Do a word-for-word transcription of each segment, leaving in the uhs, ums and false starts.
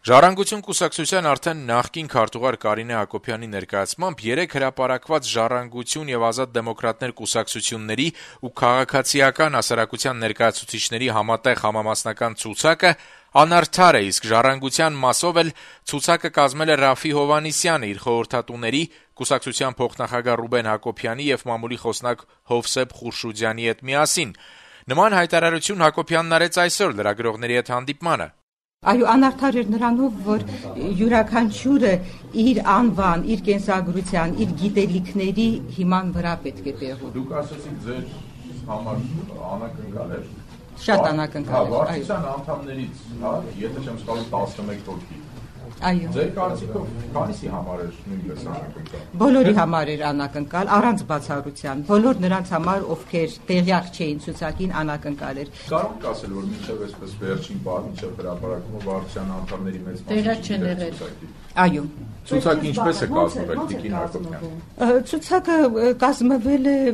Ժառանգություն կուսակցության արդեն նախկին քարտուղար Կարինե Հակոբյանի ներկայացմամբ երեք հրապարակված Ժառանգություն եւ Ազատ դեմոկրատներ կուսակցությունների ու քաղաքացիական հասարակության ներկայացուցիչների համատեղ համամասնական ցուցակը անարդար է, իսկ Ժառանգության մասով էլ ցուցակը կազմել է Ռաֆի Հովհաննիսյանը իր խորհրդատուների, կուսակցության փոխնախագահ Ռուբեն Հակոբյանի եւ մամուլի խոսնակ Հովսեփ Խուրշուդյանի հետ միասին։ Նման հայտարարություն Հակոբյանն արեց այսօր լրագրողների հետ հանդիպմանը։ Այո, անարդար էր նրանով, որ յուրաքանչյուրը իր անվան, իր կենսագրության, իր գիտելիքների հիման վրա պետք է տեղում։ Դուք ասացիք ձեր համար անակնկալ էր։ Շատ անակնկալ էր։ Վարչության անդամներից, հա, եթե չեմ սխալվում տասնմեկ հոգի։ Այո։ Ձեր կարծիքով քանիսի համար էր նույնպես անակնկալ։ Բոլորի համար էր անակնկալ, առանց բացառության։ Բոլոր նրանց համար, ովքեր տեղյակ չէին ցուցակին, անակնկալ էր։ Կարող եք ասել, որ մինչև այսպես վերջին բան, մինչև հրապարակումը վարչության անդամների մեծ մասը տեղյակ չեն եղել։ Այո։ Ցուցակը ինչպես է կազմվել, Տիկին Հակոբյան։ Ցուցակը կազմվել է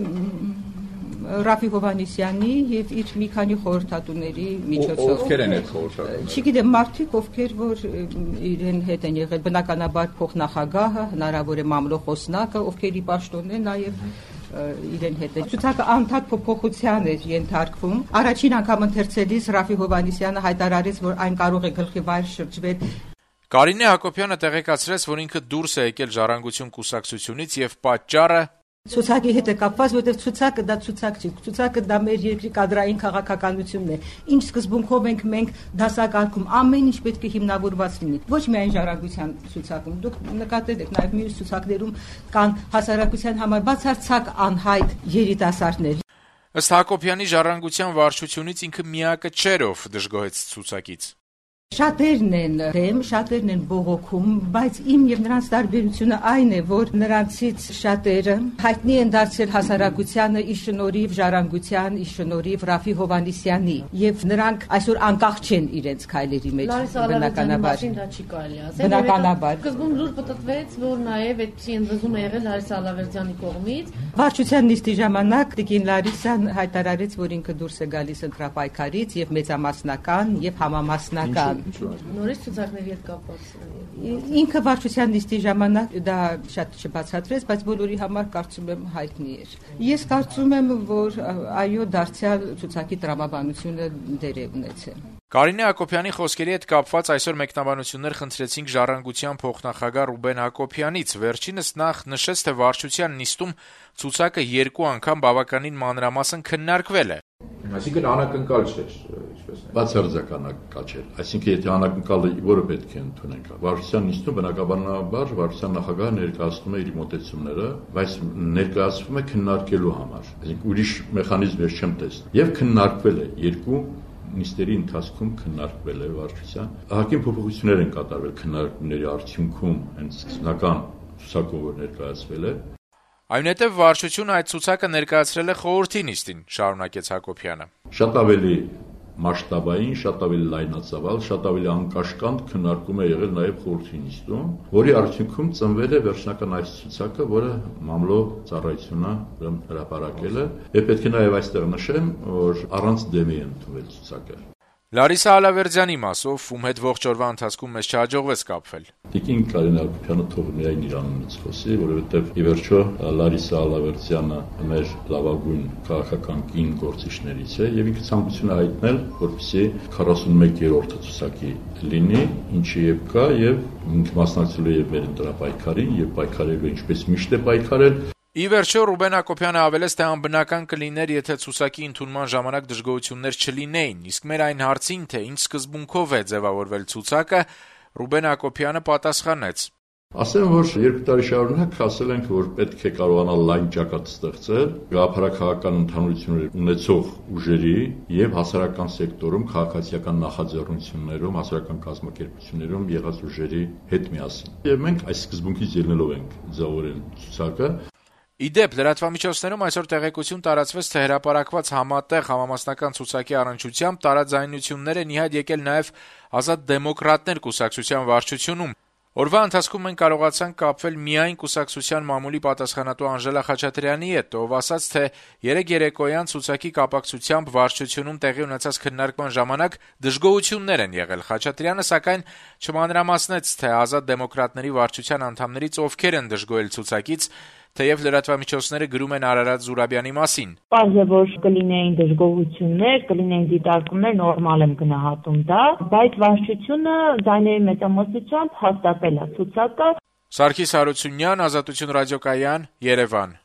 Ռաֆի Հովհաննիսյանի եւ իր մի քանի խորհրդատուների միջոցով։ Ովքեր են այդ խորհրդատուները։ Չգիտեմ, մարդիկ ովքեր որ իրեն հետ են եղել, բնականաբար փոխնախագահը, հնարավոր է մամլո խոսնակը, ովքեր ի պաշտոն են նաեւ իրեն հետ է։ Ցուցակը անդադ փոփոխության է ենթարկվում։ Առաջին անգամ ընթերցելիս Ռաֆի Հովհաննիսյանը հայտարարեց, որ այն կարող է գլխի վայր շրջվել։ Կարինե Հակոբյանը տեղեկացրեց, որ ինքը դուրս է եկել Ժառանգություն կուսակցությունից եւ պատճառը Ցուցակի հետ է կապված, որտեղ ցուցակը դա ցուցակ չի, ցուցակը դա մեր երկրի կադրային քաղաքականությունն է։ Ինչ սկզբունքով ենք մենք դասակարգում, ամեն ինչ պետք է հիմնավորված լինի։ Ոչ միայն Ժառանգության ցուցակում, դուք նկատել եք նաև մյուս ցուցակներում կան հասարակության համար բացարձակ անհայտ երիտասարդներ։ Ըստ Հակոբյանի Ժառանգության վարչությունից ինքը միակը չէր, ով դժգոհեց ցուցակից։ Շատերն են դեմ, շատերն են բողոքում, բայց իմ եւ նրանց տարբերությունը այն է, որ նրանցից շատերը հայտնի են դարձել հասարակությանը իր շնորհիվ Ժառանգության, իր շնորհիվ Ռաֆի Հովհաննիսյանի, եւ նրանք այսօր անկախ չեն իրենց քայլերի մեջ, բնականաբար։ Դա չի կարելի ասել։ Բնականաբար։ Սկզբում լուր պտտվեց, որ նաեւ այդպիսի ընդվզում է եղել Լարիսա Ալավերդյանի կողմից։ Վարչության նիստի ժամանակ Տիկին Լարիսան հայտարարեց, որ ինքը դուրս է գալիս ընտրապայքարից եւ մեծամասնական եւ համամասնական Նորից ցուցակների հետ կապված։ Ինքը վարչության նիստի ժամանակ դա շատ չբացատրեց, բայց բոլորի համար կարծում եմ հայտնի էր։ Ես կարծում եմ, որ այո, դարձյալ ցուցակի տրամաբանությունը դեր է ունեցել։ Կարինե Հակոբյանի խոսքերի հետ կապված այսօր մեկնաբանություններ խնդրեցինք Ժառանգության փոխնախագահ Ռուբեն Հակոբյանից։ Վերջինս նախ նշեց, թե վարչության նիստում ցուցակը երկու անգամ բավականին մանրամասն քննարկվել է։ Այսինքն անակնկալ չէր, ինչպես է։ Բացարձակ անակնկալ չէր։ Այսինքն եթե անակնկալը որը պետք է ընդունենք, վարչության նիստում բնականաբար վարչության նախագահը ներկայացնում է իր մոտեցումները, բայց ներկայացվում է քննարկելու համար։ Այսինքն ուրիշ մեխանիզմ ես չեմ տեսնում։ Եվ քննարկվել է երկու նիստերի ընթացքում քննարկվել է վարչության։ Ահագին փոփոխություններ են կատարվել քննարկումների արդյունքում, հենց սկզբնական ցուցակով որ ներկայացվել է։ Այնուհետև վարչությունը այդ ցուցակը ներկայացրել է խորհրդի նիստին, շարունակեց Հակոբյանը։ Շատ ավելի մասշտաբային, շատ ավելի լայնածավալ, շատ ավելի անկաշկանդ քննարկում է եղել նաև խորհրդի նիստում, որի արդյունքում ծնվել է վերջնական այս ցուցակը, որը մամլո ծառայությունը հրապարակել է։ Եվ պետք է նաև այստեղ նշեմ, որ առանց դեմի է ընդունվել ցուցակը։ Լարիսա Ալավերդյանի մասով, ում հետ ողջ օրվա ընթացքում մեզ չհաջողվեց կապվել։ Տիկին Կարինե Հակոբյանը թող միայն իր անունից խոսի, որովհետև ի վերջո Լարիսա Ալավերդյանը մեր լավագույն քաղաքական կին գործիչներից է եւ ինքը ցանկություն է հայտնել, որպեսզի քառասունմեկերորդը ցուցակի լինի, ինչի եւ կա եւ ինքը մասնակցելու է մեր ընտրապայքարին եւ պայքարելու ինչպես միշտ է պայքարել։ Ի վերջո Ռուբեն Հակոբյանը ավելեց, թե անբնական կլիներ, եթե ցուցակի ընդունման ժամանակ դժգոհություններ չլինեին, իսկ մեր այն հարցին, թե ինչ սկզբունքով է ձևավորվել ցուցակը, Ռուբեն Հակոբյանը պատասխանեց. Ասեմ, որ երկու տարի շարունակ ասել ենք, որ պետք է կարողանալ լայն ճակատ ստեղծել գաղափարական ընդհանրություններ ունեցող ուժերի եւ հասարակական սեկտորում քաղաքացիական նախաձեռնություններում, հասարակական կազմակերպություններում եղած ուժերի հետ միասին։ Եվ մենք այս սկզբունքից ելնելով ենք ձևավորել ցուցակը։ Իդեպ լրատվամիջոցներում այսօր տեղեկություն տարածվեց, թե հրապարակված համատեղ համամասնական ցուցակի առնչությամբ տարաձայնություններ են իհայտ եկել նաև Ազատ դեմոկրատներ կուսակցության վարչությունում։ Օրվա ընթացքում մենք կարողացանք կապվել միայն կուսակցության մամուլի պատասխանատու Անժելա Խաչատրյանի հետ, ով ասաց, թե երեկ երեկոյան ցուցակի կապակցությամբ վարչությունում տեղի ունեցած քննարկման ժամանակ դժգոհություններ են եղել։ Խաչատրյանը, սակայն, չմանրամասնեց, թե Ազատ դեմոկրատների վարչության անդամներից ովքեր են դժգոհել ցուցակից, թեև լրատվամիջոցները գրում են Արարատ Զուրաբյանի մասին։ Պարզ է, որ կլինեին դժգոհություններ, կլինեին դիտարկումներ, նորմալ եմ գնահատում դա, բայց վարչությունը ձայների մեծամասնությամբ հաստատել է ցուցակը։ Սարգիս Հարությունյան, Ազատություն ռադիոկայան, Երևան։